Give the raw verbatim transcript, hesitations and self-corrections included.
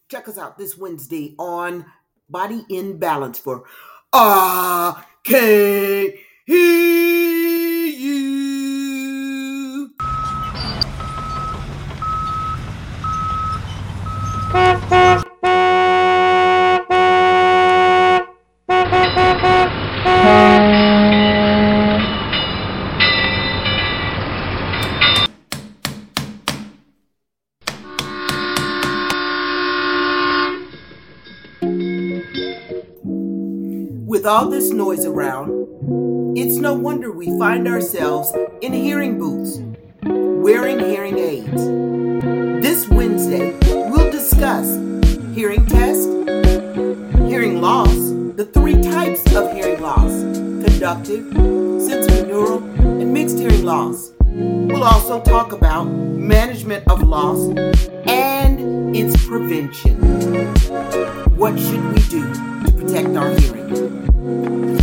Check us out this Wednesday on Body in Balance for I Can't Hear You. With all this noise around, it's no wonder we find ourselves in hearing booths, wearing hearing aids. This Wednesday, we'll discuss hearing test, hearing loss, the three types of hearing loss: conductive, sensorineural, and mixed hearing loss. We'll also talk about management of loss and its prevention. What should we do to protect our hearing?